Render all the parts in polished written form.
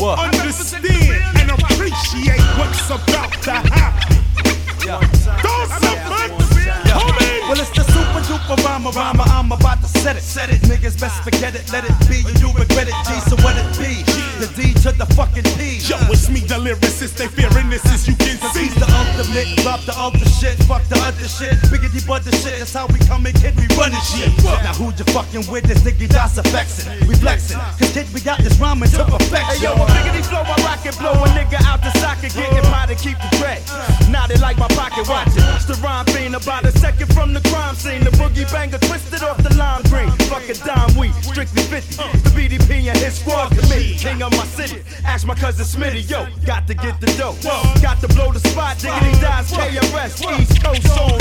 What? Understand and appreciate what's about to happen. Don't submit, homie. Well, it's the super duper rhymer, I'm about to set it. Niggas best forget it, let it be. You do regret it, G, so what it be? The D to the fucking P. Yo, it's me, the lyricist. They fearing this as you can see. He's the ultimate, drop the other shit, fuck the other shit. Biggity but the shit, that's how we come and kid, we running shit. Now who you fucking with? This nigga that's affecting. We flexing, cause kid, we got this rhyming to perfection. Hey yo, a biggity flow, I rock it, blow a nigga out the socket, getting pie to keep the tray. Now they like my pocket, watch it. It's the rhyme fiend, about a second from the crime scene. The boogie banger twisted off the lime green. Fuck a dime weed, strictly 50. The BDP and his squad committee. King of my city, ask my cousin Smitty, yo, got to get the dough. Got to blow the spot, diggity dies, KRS, East Coast on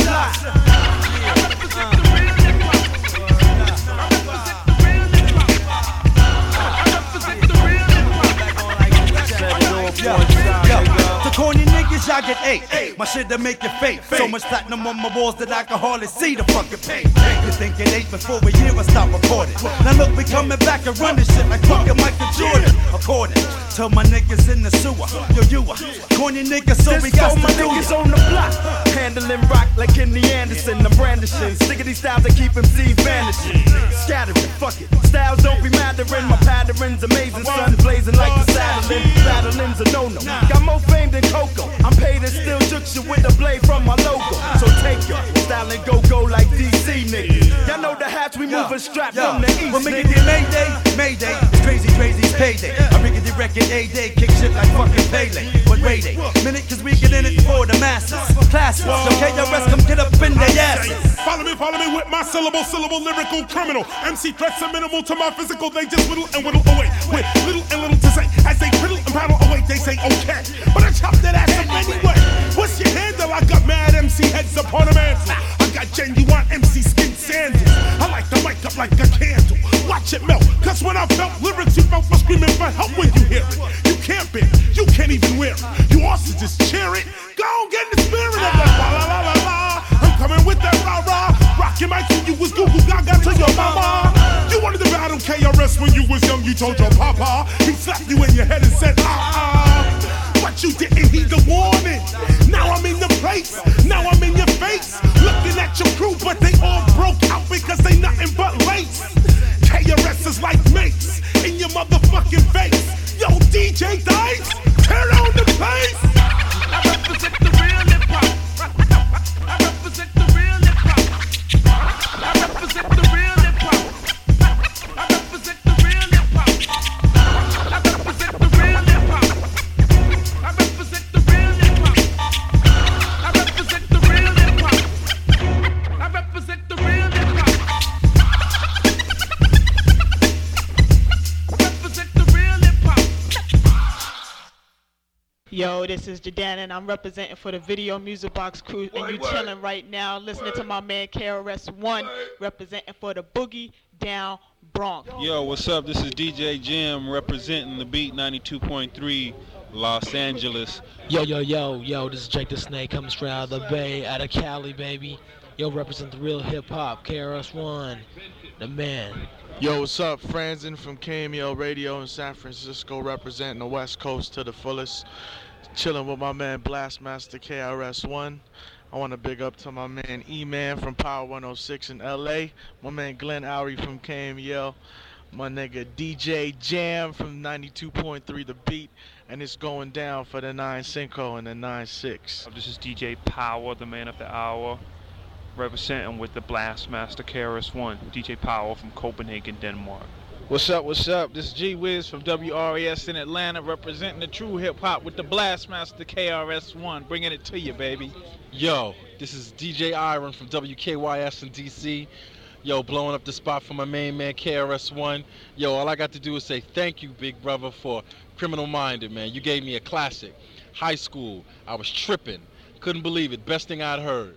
The corny niggas, y'all get eight. My shit to make it fake. So much platinum on my walls that I can hardly see the fucking paint. You think it ain't before a year I stop recording. Now look, we coming back and running shit like fucking Michael Jordan. According to my niggas in the sewer. Yo, you a corny nigga, so we got my niggas on the block. Handling rock like Kenny Anderson. I'm brandishing. Stickity styles that keep MC vanishing. Scattering, fuck it. Styles don't be mattering. My pattern's amazing. Sun blazing like the saddling. Battling's a no-no. Got more fame than Coco. I'm paid and still shook you with a blade from my logo. So take your style and go like DC niggas. Y'all know the hats we moving strapped from the east. We're making it Mayday. It's crazy's payday. I rig the record A-Day, kick shit like fucking Pele. But wait a minute, cause we get in it for the masses. Classes, so KRS come get up in their asses. Follow me with my syllable, lyrical criminal. MC threats are minimal to my physical, they just whittle away. With little and little to say, as they whittle and paddle away, they say okay. But I chop that ass up anyway. What's your handle? I got mad MC heads upon a mantle. I got genuine MC skin sandals. I like the mic up like a candle. Watch it melt, cause when I felt lyrics, you felt for screaming for help when you hear it. You can't bear it, you can't even wear it. You also just cheer it. Go and get in the spirit of that la la la la la. I'm coming with that rah rah. Rockin' mic when you was Goo Goo Gaga to your mama. You wanted to battle KRS when you was young, you told your papa. He slapped you in your head and said but you didn't heed the warning. Now I'm in the place, now I'm in your face. Looking at your crew, but they all broke out because they nothing but lace. KRS is like mates in your motherfucking face. Yo, DJ Dice, tear down the place. I represent the real hip-hop. I represent the real hip-hop. I represent the real hip-hop. I represent the real hip-hop. I represent the real hip-hop. I represent the real hip-hop. I represent the real hip-hop. I represent the real hip-hop. I represent the real hip-hop. Yo, this is Jadan and I'm representing for the Video Music Box crew, and you chilling right now listening to my man KRS-One representing for the Boogie Down Bronx. Yo, what's up? This is DJ Jim representing the Beat 92.3 Los Angeles. Yo, this is Jake the Snake coming straight out of the Bay, out of Cali, baby. Yo, represent the real hip-hop, KRS-One, the man. Yo, what's up? Franzen from KMEL Radio in San Francisco, representing the West Coast to the fullest. Chilling with my man Blastmaster KRS-One. I want to big up to my man E-Man from Power 106 in LA. My man Glenn Oury from KMEL. My nigga DJ Jam from 92.3 The Beat. And it's going down for the 9-5 and the 9-6. This is DJ Power, the man of the hour, representing with the Blastmaster KRS-One. DJ Power from Copenhagen, Denmark. What's up? This is G-Wiz from WRAS in Atlanta, representing the true hip-hop with the Blastmaster KRS-One, bringing it to you, baby. Yo, this is DJ Iron from WKYS in DC. Yo, blowing up the spot for my main man KRS-One. Yo, all I got to do is say thank you, big brother, for Criminal Minded, man. You gave me a classic. High school, I was tripping. Couldn't believe it. Best thing I'd heard.